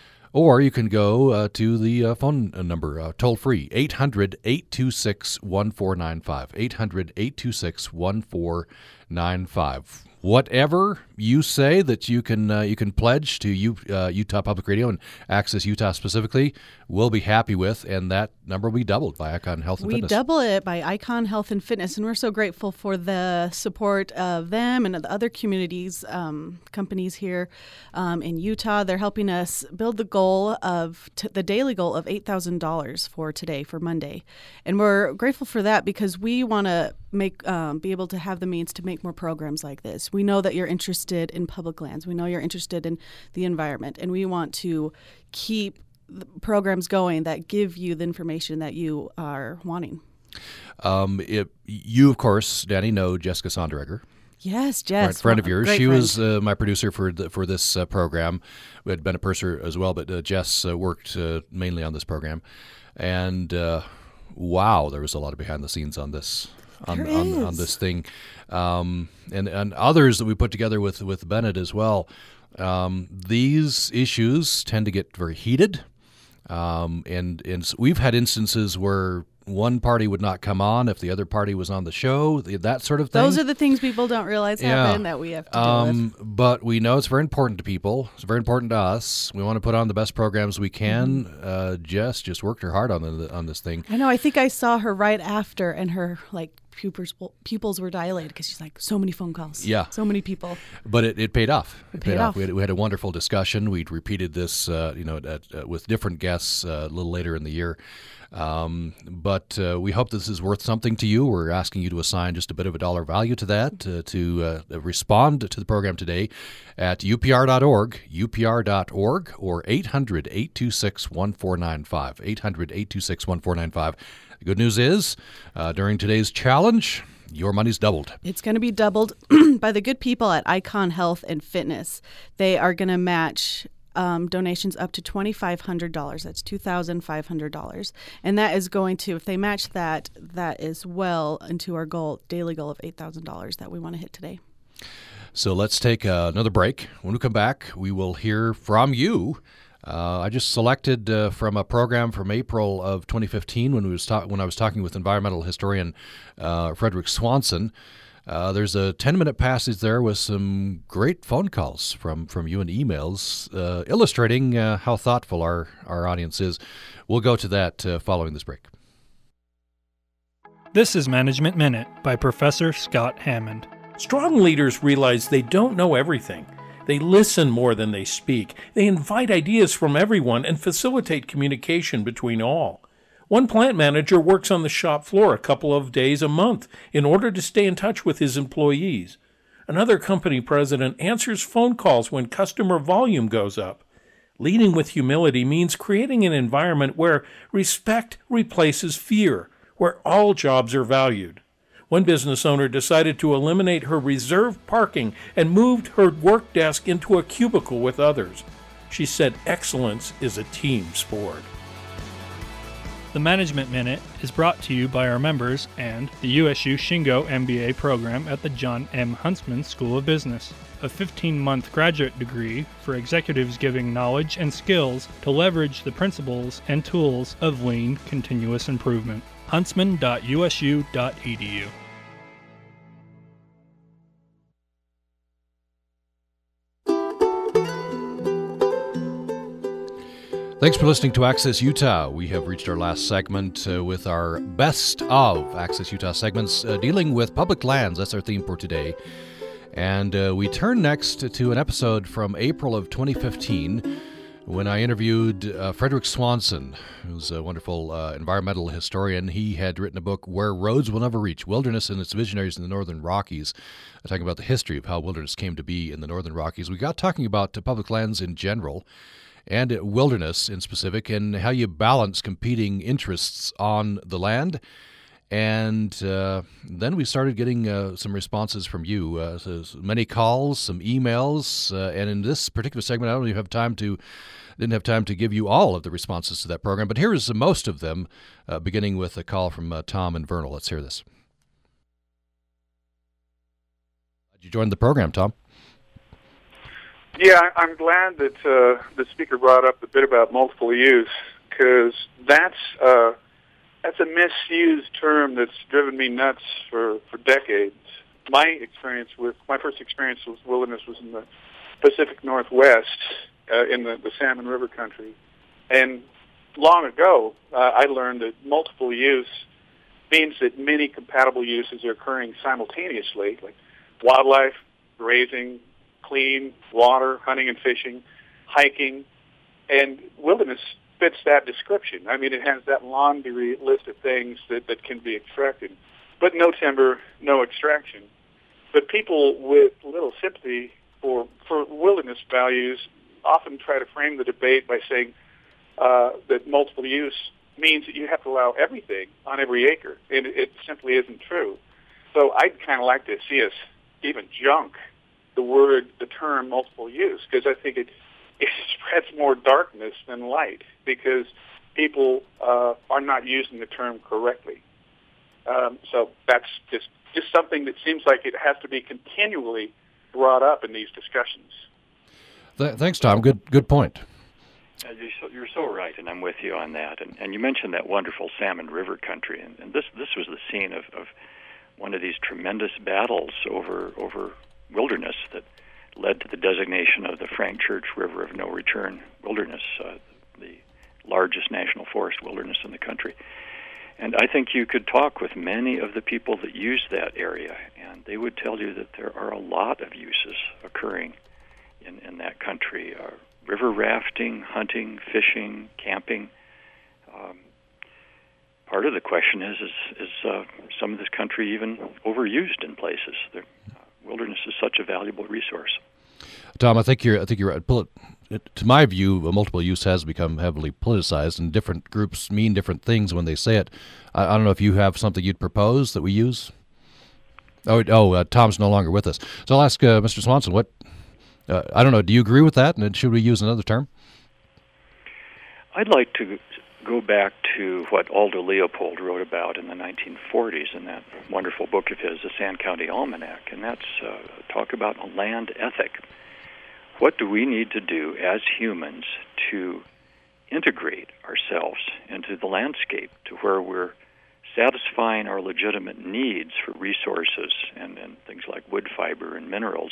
Or you can go uh, to the uh, phone number, uh, toll-free, eight hundred eight two six one four nine five, eight hundred eight two six one four nine five. Whatever you say that you can uh, you can pledge to U, uh, Utah Public Radio and Access Utah specifically, we'll be happy with, and that number will be doubled by Icon Health and we Fitness. We double it by Icon Health and Fitness, and we're so grateful for the support of them and the other communities, um, companies here um, in Utah. They're helping us build the goal of t- the daily goal of eight thousand dollars for today, for Monday, and we're grateful for that because we want to make um, be able to have the means to make more programs like this. We know that you're interested in public lands. We know you're interested in the environment, and we want to keep the programs going that give you the information that you are wanting. Um, it, you, of course, Danny, know Jessica Sonderegger. Yes, Jess. Friend, friend of yours. Great she friend. was uh, my producer for the, for this uh, program. We had Ben Purser as well, but uh, Jess uh, worked uh, mainly on this program. And uh, wow, there was a lot of behind the scenes on this. On, on, on this thing, um, and and others that we put together with with Bennett as well. Um, these issues tend to get very heated, um, and and so we've had instances where one party would not come on if the other party was on the show, that sort of thing. Those are the things people don't realize Yeah. happen that we have to deal Um, with. but we know it's very important to people. It's very important to us. We want to put on the best programs we can. Mm-hmm. Uh, Jess just worked her heart on the, on this thing. I know. I think I saw her right after, and her like pupils pupils were dilated because she's like, so many phone calls. Yeah. So many people. But it, it paid off. It paid off. We, had, we had a wonderful discussion. We'd repeated this, uh, you know, at, uh, with different guests uh, a little later in the year. Um, but uh, we hope this is worth something to you. We're asking you to assign just a bit of a dollar value to that, uh, to uh, respond to the program today at U P R dot org, U P R dot org, or eight hundred eight two six one four nine five, eight hundred eight two six one four nine five. The good news is, uh, during today's challenge, your money's doubled. It's going to be doubled by the good people at Icon Health and Fitness. They are going to match Um, donations up to twenty-five hundred dollars. That's two thousand five hundred dollars. And that is going to, if they match that, that is well into our goal, daily goal of eight thousand dollars that we want to hit today. So let's take uh, another break. When we come back, we will hear from you Uh, I just selected uh, from a program from April of twenty fifteen when we was ta- when I was talking with environmental historian uh, Frederick Swanson. Uh, there's a ten-minute passage there with some great phone calls from, from you and emails uh, illustrating uh, how thoughtful our, our audience is. We'll go to that uh, following this break. This is Management Minute by Professor Scott Hammond. Strong leaders realize they don't know everything. They listen more than they speak. They invite ideas from everyone and facilitate communication between all. One plant manager works on the shop floor a couple of days a month in order to stay in touch with his employees. Another company president answers phone calls when customer volume goes up. Leading with humility means creating an environment where respect replaces fear, where all jobs are valued. One business owner decided to eliminate her reserved parking and moved her work desk into a cubicle with others. She said excellence is a team sport. The Management Minute is brought to you by our members and the U S U Shingo M B A program at the John M. Huntsman School of Business, a fifteen-month graduate degree for executives giving knowledge and skills to leverage the principles and tools of lean continuous improvement. huntsman dot u s u dot e d u. Thanks for listening to Access Utah. We have reached our last segment uh, with our best of Access Utah segments uh, dealing with public lands. That's our theme for today. And uh, we turn next to an episode from April of twenty fifteen when I interviewed uh, Frederick Swanson, who's a wonderful uh, environmental historian. He had written a book, Where Roads Will Never Reach, Wilderness and Its Visionaries in the Northern Rockies, uh, talking about the history of how wilderness came to be in the Northern Rockies. We got talking about uh, public lands in general, and wilderness in specific, and how you balance competing interests on the land. And uh, then we started getting uh, some responses from you, uh, so many calls, some emails, uh, and in this particular segment, I don't even have time to, didn't have time to give you all of the responses to that program, but here is most of them, uh, beginning with a call from uh, Tom and Vernal. Let's hear this. You joined the program, Tom. Yeah, I'm glad that uh, the speaker brought up a bit about multiple use, because that's uh, that's a misused term that's driven me nuts for, for decades. My experience with my first experience with wilderness was in the Pacific Northwest, uh, in the, the Salmon River country, and long ago uh, I learned that multiple use means that many compatible uses are occurring simultaneously, like wildlife, grazing, clean water, hunting and fishing, hiking, and wilderness fits that description. I mean, it has that laundry list of things that, that can be extracted, but no timber, no extraction. But people with little sympathy for, for wilderness values often try to frame the debate by saying uh, that multiple use means that you have to allow everything on every acre, and it, it simply isn't true. So I'd kind of like to see us even junk the word, the term multiple use, because I think it, it spreads more darkness than light, because people uh, are not using the term correctly. Um, so that's just, just something that seems like it has to be continually brought up in these discussions. Th- thanks, Tom. Good good point. Uh, you're, so, you're so right, and I'm with you on that. And, and you mentioned that wonderful Salmon River country, and, and this this was the scene of, of one of these tremendous battles over over wilderness that led to the designation of the Frank Church River of No Return Wilderness, uh, the largest national forest wilderness in the country. And I think you could talk with many of the people that use that area, and they would tell you that there are a lot of uses occurring in, in that country. Uh, river rafting, hunting, fishing, camping. Um, part of the question is, is, is uh, some of this country even overused in places? There, uh, wilderness is such a valuable resource. Tom, I think you're. I think you're right. To my view, multiple use has become heavily politicized, and different groups mean different things when they say it. I, I don't know if you have something you'd propose that we use. Oh, oh, uh, Tom's no longer with us, so I'll ask uh, Mister Swanson. What? Uh, I don't know. Do you agree with that? And should we use another term? I'd like to go back to what Aldo Leopold wrote about in the nineteen forties in that wonderful book of his, The Sand County Almanac, and that's uh, talk about a land ethic, what do we need to do as humans to integrate ourselves into the landscape to where we're satisfying our legitimate needs for resources and, and things like wood fiber and minerals,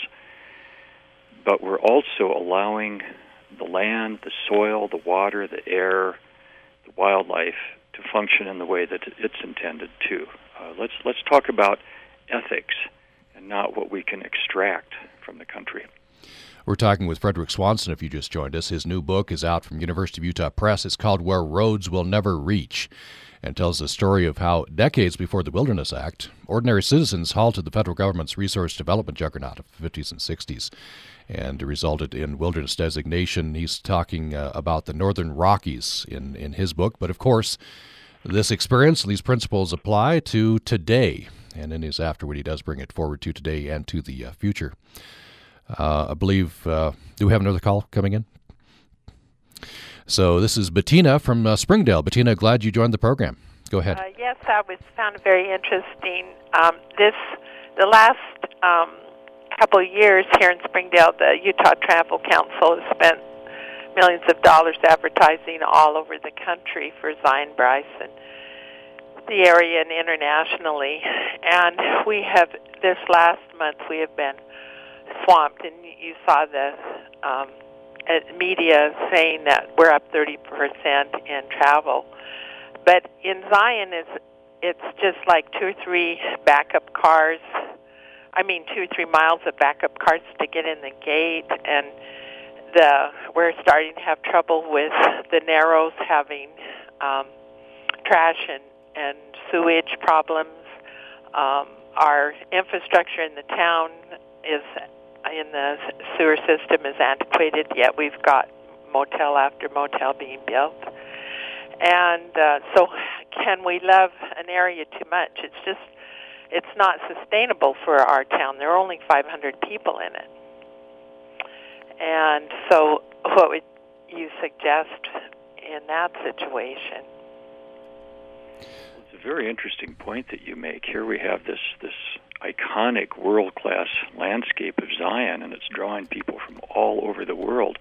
but we're also allowing the land, the soil, the water, the air, the wildlife to function in the way that it's intended to. Uh, let's let's talk about ethics and not what we can extract from the country. We're talking with Frederick Swanson, if you just joined us. His new book is out from University of Utah Press. It's called Where Roads Will Never Reach, and tells the story of how decades before the Wilderness Act, ordinary citizens halted the federal government's resource development juggernaut of the fifties and sixties, and resulted in wilderness designation. He's talking uh, about the Northern Rockies in, in his book, but of course, this experience and these principles apply to today, and in his afterword, he does bring it forward to today and to the uh, future. Uh, I believe, uh, do we have another call coming in? So this is Bettina from uh, Springdale. Bettina, glad you joined the program. Go ahead. Uh, yes, I was found it very interesting. Um, this, the last um, couple of years here in Springdale, the Utah Travel Council has spent millions of dollars advertising all over the country for Zion Bryce and the area and internationally. And we have, this last month, we have been swamped, and you saw the um, media saying that we're up thirty percent in travel. But in Zion, it's, it's just like two or three backup cars, I mean two or three miles of backup cars to get in the gate, and the we're starting to have trouble with the Narrows having um, trash and, and sewage problems. Um, our infrastructure in the town is in the sewer system is antiquated, yet we've got motel after motel being built. And uh, so can we love an area too much? It's just, it's not sustainable for our town. There are only five hundred people in it. And so what would you suggest in that situation? It's a very interesting point that you make. Here we have this, this iconic world-class landscape of Zion, and it's drawing people from all over the world.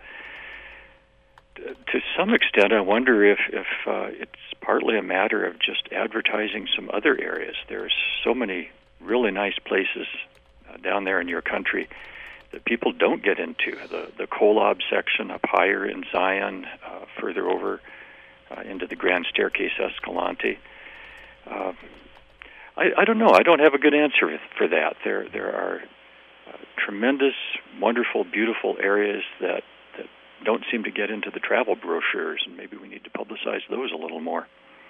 To some extent, I wonder if, if uh, it's partly a matter of just advertising some other areas. There's so many really nice places uh, down there in your country that people don't get into. The, the Kolob section up higher in Zion, uh, further over uh, into the Grand Staircase Escalante. Uh, I, I don't know. I don't have a good answer for that. There there are uh, tremendous, wonderful, beautiful areas that, that don't seem to get into the travel brochures, and maybe we need to publicize those a little more.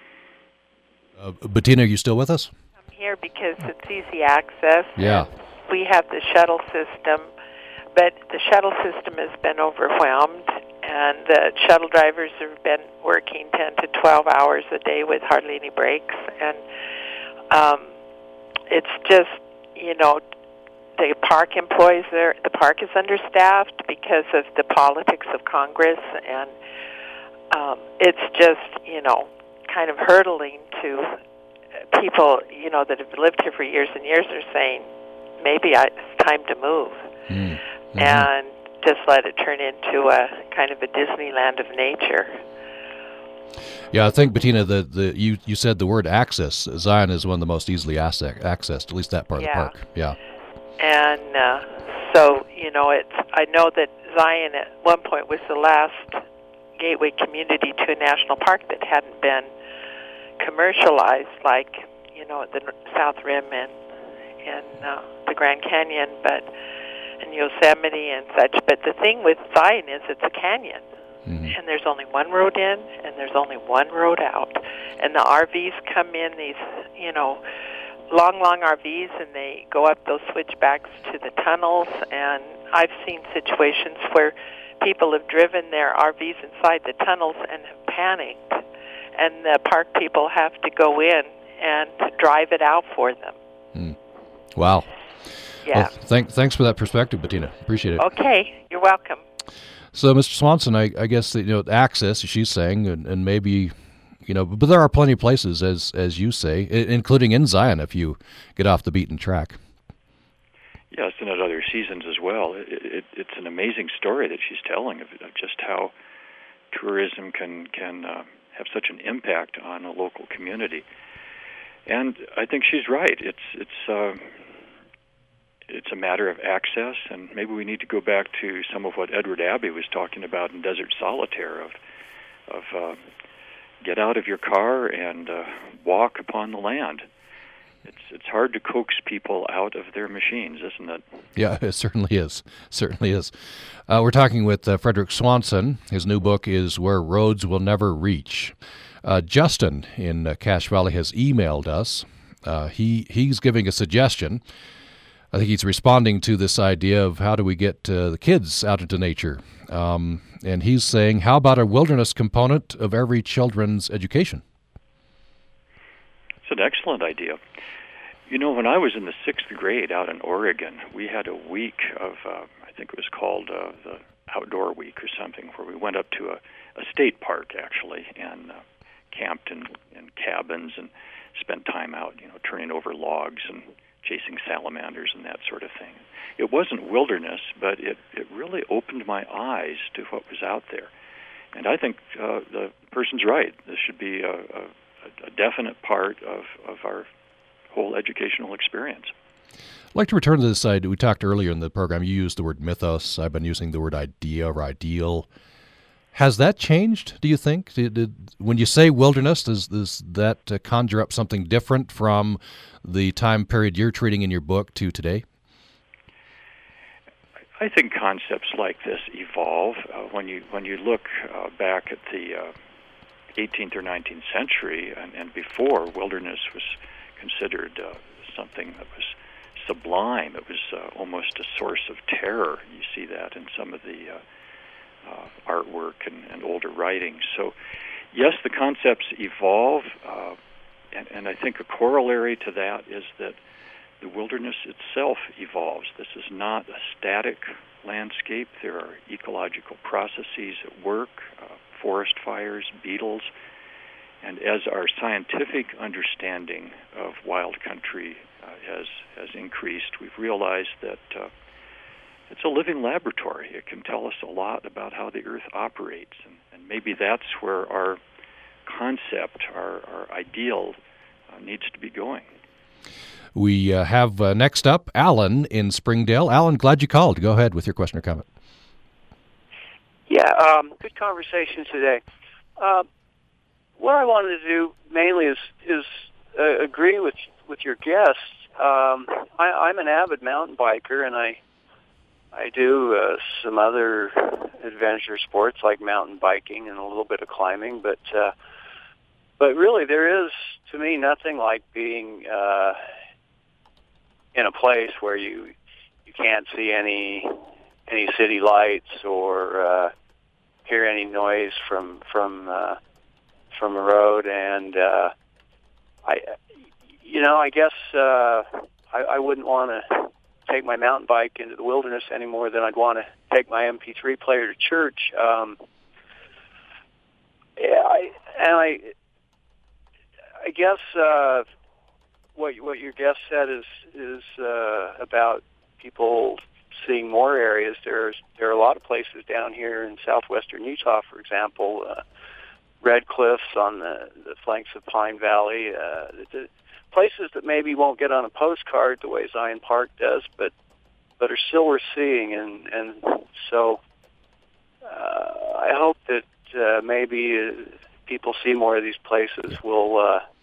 Uh, Bettina, are you still with us? I'm here because it's easy access. Yeah. We have the shuttle system, but the shuttle system has been overwhelmed, and the shuttle drivers have been working ten to twelve hours a day with hardly any breaks, and Um, it's just, you know, the park employees there, the park is understaffed because of the politics of Congress, and um, it's just, you know, kind of hurtling to people, you know, that have lived here for years and years are saying, maybe I, it's time to move, mm-hmm. and just let it turn into a kind of a Disneyland of nature. Yeah, I think, Bettina, the, the you, you said the word access. Zion is one of the most easily accessed, at least that part yeah. of the park. Yeah. And uh, so, you know, it's. I know that Zion at one point was the last gateway community to a national park that hadn't been commercialized, like, you know, the South Rim and, and uh, the Grand Canyon, but and Yosemite and such. But the thing with Zion is it's a canyon. Mm-hmm. And there's only one road in, and there's only one road out. And the R Vs come in, these, you know, long, long R Vs, and they go up those switchbacks to the tunnels. And I've seen situations where people have driven their R Vs inside the tunnels and have panicked. And the park people have to go in and drive it out for them. Mm. Wow. Yeah. Well, thank, thanks for that perspective, Bettina. Appreciate it. Okay. You're welcome. So, Mister Swanson, I, I guess that, you know, access, as she's saying, and, and maybe, you know, but there are plenty of places, as as you say, including in Zion, if you get off the beaten track. Yes, and at other seasons as well. It, it, it's an amazing story that she's telling of, of just how tourism can can uh, have such an impact on a local community. And I think she's right. It's it's uh, it's a matter of access, and maybe we need to go back to some of what Edward Abbey was talking about in Desert Solitaire of of uh, get out of your car and uh, walk upon the land. It's it's hard to coax people out of their machines, isn't it? Yeah, it certainly is. Certainly is. Uh, we're talking with uh, Frederick Swanson. His new book is Where Roads Will Never Reach. Uh, Justin in uh, Cache Valley has emailed us. Uh, he he's giving a suggestion. I think he's responding to this idea of how do we get uh, the kids out into nature. Um, and he's saying, how about a wilderness component of every children's education? It's an excellent idea. You know, when I was in the sixth grade out in Oregon, we had a week of, uh, I think it was called uh, the Outdoor Week or something, where we went up to a, a state park, actually, and uh, camped in, in cabins and spent time out, you know, turning over logs and chasing salamanders and that sort of thing. It wasn't wilderness, but it, it really opened my eyes to what was out there. And I think uh, the person's right. This should be a, a, a definite part of, of our whole educational experience. I'd like to return to this side. We talked earlier in the program, you used the word mythos. I've been using the word idea or ideal. Has that changed, do you think? Did, did, when you say wilderness, does, does that uh, conjure up something different from the time period you're treating in your book to today? I think concepts like this evolve. Uh, when you when you look uh, back at the uh, eighteenth or nineteenth century and, and before, wilderness was considered uh, something that was sublime. It was uh, almost a source of terror. You see that in some of the uh, uh, artwork and, and older writings. So, yes, the concepts evolve, uh, and, and I think a corollary to that is that the wilderness itself evolves. This is not a static landscape. There are ecological processes at work, uh, forest fires, beetles. And as our scientific understanding of wild country uh, has has increased, we've realized that uh, it's a living laboratory. It can tell us a lot about how the Earth operates, and, and maybe that's where our concept, our, our ideal, uh, needs to be going. We uh, have uh, next up Alan in Springdale. Alan, glad you called. Go ahead with your question or comment. Yeah, um, good conversation today. Uh, What I wanted to do mainly is is uh, agree with with your guests. Um, I, I'm an avid mountain biker, and I I do uh, some other adventure sports like mountain biking and a little bit of climbing. But uh, but really, there is to me nothing like being uh, in a place where you you can't see any any city lights or uh, hear any noise from from uh, from a road, and uh, I, you know, I guess uh, I, I wouldn't want to take my mountain bike into the wilderness any more than I'd want to take my M P three player to church. Um, yeah, I, and I, I guess uh, what what your guest said is is uh, about people seeing more areas. There's there are a lot of places down here in southwestern Utah, for example. Uh, Red Cliffs on the, the flanks of Pine Valley, uh, the, the places that maybe won't get on a postcard the way Zion Park does, but but are still worth seeing. And, and so uh, I hope that uh, maybe uh, people see more of these places will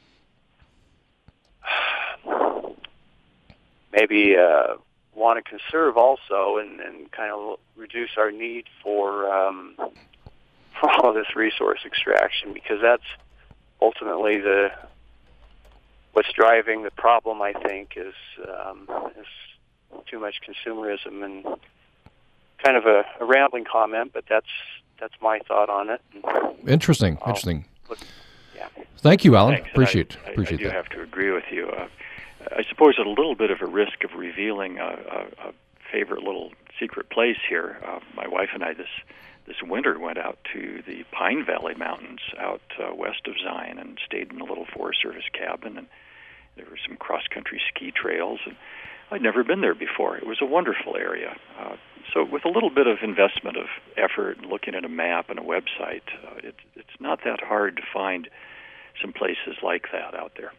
uh, maybe uh, want to conserve also and, and kind of reduce our need for um, for all this resource extraction, because that's ultimately the what's driving the problem. I think is um, is too much consumerism, and kind of a, a rambling comment, but that's that's my thought on it. Interesting, I'll interesting. Look, yeah. Thank you, Alan. Thanks. Appreciate I, appreciate I, I do that. have to agree with you. Uh, I suppose at a little bit of a risk of revealing a, a, a favorite little secret place here. Uh, my wife and I this. This winter went out to the Pine Valley Mountains out uh, west of Zion and stayed in a little Forest Service cabin, and there were some cross-country ski trails. And I'd never been there before. It was a wonderful area. Uh, so with a little bit of investment of effort, looking at a map and a website, uh, it, it's not that hard to find some places like that out there.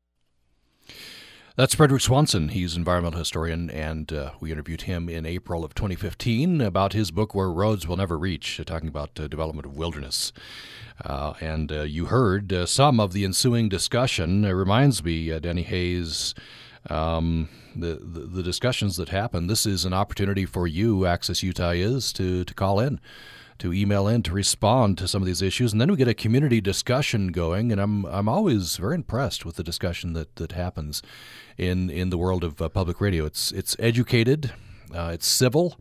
That's Frederick Swanson. He's an environmental historian, and uh, we interviewed him in April of twenty fifteen about his book, Where Roads Will Never Reach, uh, talking about uh, development of wilderness. Uh, and uh, you heard uh, some of the ensuing discussion. It reminds me, uh, Denny Hayes, um, the, the the discussions that happen. This is an opportunity for you, Access Utah is, to, to call in, to email in, to respond to some of these issues, and then we get a community discussion going. And I'm I'm always very impressed with the discussion that, that happens in in the world of uh, public radio. It's it's educated, uh, it's civil,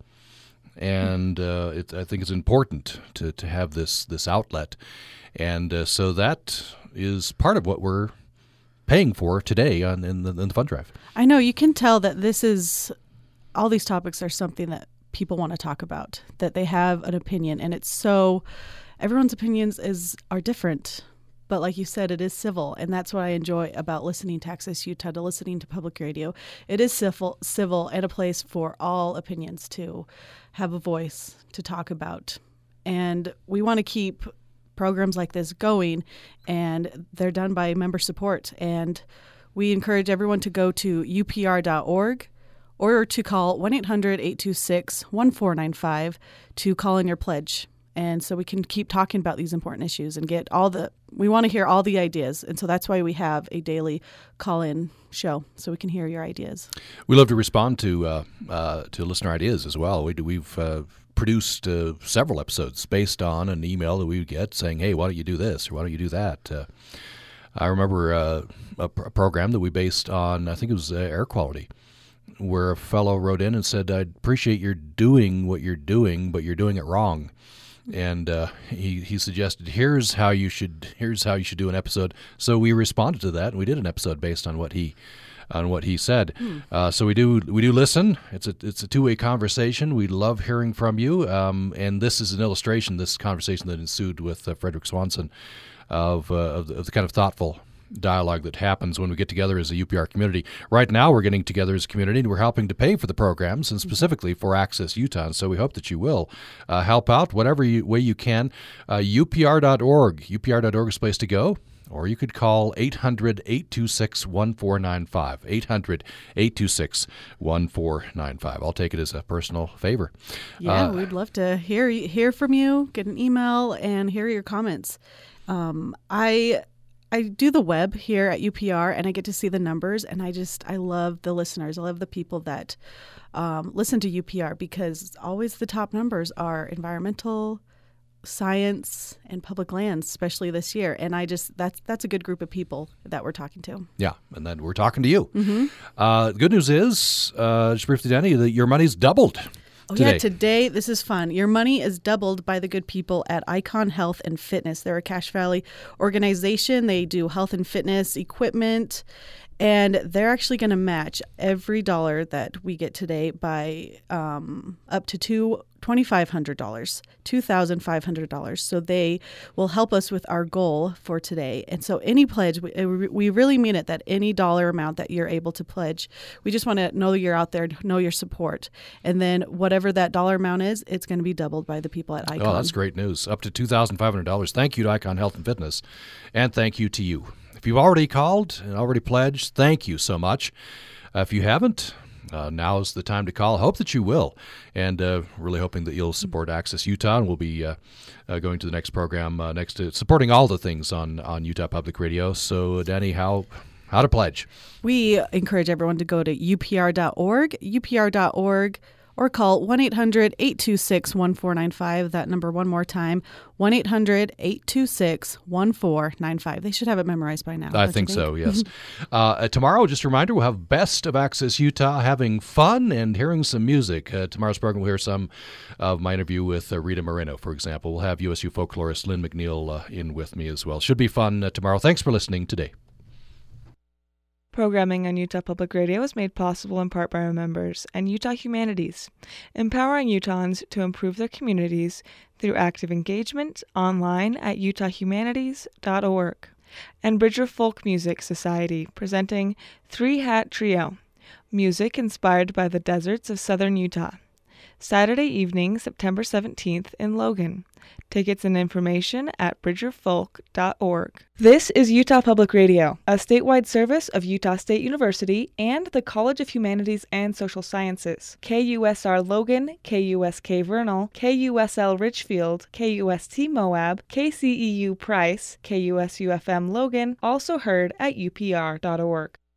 and uh, it, I think it's important to, to have this this outlet, and uh, so that is part of what we're paying for today on in the, in the fund drive. I know you can tell that this is all these topics are something that people want to talk about, that they have an opinion, and it's so everyone's opinions is are different, but like you said, it is civil, and that's what I enjoy about listening to Access Utah, to listening to public radio. It is civil civil and a place for all opinions to have a voice to talk about, and we want to keep programs like this going, and they're done by member support, and we encourage everyone to go to U P R dot org or to call one eight hundred, eight two six, one four nine five to call in your pledge. And so we can keep talking about these important issues and get all the, we want to hear all the ideas. And so that's why we have a daily call-in show, so we can hear your ideas. We love to respond to uh, uh, to listener ideas as well. We do, we've uh, produced uh, several episodes based on an email that we would get saying, hey, why don't you do this or why don't you do that? Uh, I remember uh, a, pr- a program that we based on, I think it was uh, air quality, where a fellow wrote in and said, I appreciate you're doing what you're doing, but you're doing it wrong. And uh, he, he suggested, here's how you should here's how you should do an episode. So we responded to that, and we did an episode based on what he on what he said. Hmm. Uh, so we do we do listen. It's a it's a two way conversation. We love hearing from you. Um, and this is an illustration, this conversation that ensued with uh, Frederick Swanson, of, uh, of, the, of the kind of thoughtful dialogue that happens when we get together as a U P R community. Right now, we're getting together as a community, and we're helping to pay for the programs, and specifically for Access Utah. And so we hope that you will uh, help out whatever you, way you can. Uh, U P R dot org. U P R dot org is a place to go. Or you could call eight hundred, eight two six, one four nine five. eight hundred, eight two six, one four nine five. I'll take it as a personal favor. Yeah, uh, we'd love to hear hear from you, get an email, and hear your comments. Um, I... I do the web here at U P R, and I get to see the numbers, and I just, I love the listeners. I love the people that um, listen to U P R, because always the top numbers are environmental, science, and public lands, especially this year. And I just, that's that's a good group of people that we're talking to. Yeah, and then we're talking to you. Mm-hmm. Uh, the good news is, uh, just briefly, Danny, that your money's doubled. Oh, today. yeah, today, this is fun. Your money is doubled by the good people at Icon Health and Fitness. They're a Cache Valley organization. They do health and fitness equipment, and they're actually going to match every dollar that we get today by um, up to two twenty-five hundred dollars, two thousand five hundred dollars. So they will help us with our goal for today. And so any pledge, we, we really mean it, that any dollar amount that you're able to pledge, we just want to know you're out there, know your support. And then whatever that dollar amount is, it's going to be doubled by the people at Icon. Oh, that's great news. Up to two thousand five hundred dollars. Thank you to Icon Health and Fitness. And thank you to you. If you've already called and already pledged, thank you so much. Uh, if you haven't, Uh, now's the time to call. I hope that you will, and uh, really hoping that you'll support Access Utah, and we'll be uh, uh, going to the next program uh, next to supporting all the things on, on Utah Public Radio. So, Danny, how how to pledge? We encourage everyone to go to U P R dot org, U P R dot org, or call one eight hundred, eight two six, one four nine five. That number one more time, one eight hundred, eight two six, one four nine five. They should have it memorized by now. I think, think so, yes. uh, tomorrow, just a reminder, we'll have Best of Access Utah, having fun and hearing some music. Uh, tomorrow's program, we'll hear some of my interview with uh, Rita Moreno, for example. We'll have U S U folklorist Lynn McNeil uh, in with me as well. Should be fun uh, tomorrow. Thanks for listening today. Programming on Utah Public Radio is made possible in part by our members and Utah Humanities, empowering Utahns to improve their communities through active engagement online at utah humanities dot org. And Bridger Folk Music Society, presenting Three Hat Trio, Music inspired by the deserts of southern Utah. Saturday evening, September seventeenth in Logan. Tickets and information at bridger folk dot org. This is Utah Public Radio, a statewide service of Utah State University and the College of Humanities and Social Sciences. K U S R Logan, K U S K Vernal, K U S L Richfield, K U S T Moab, K C E U Price, K U S U F M Logan, also heard at U P R dot org.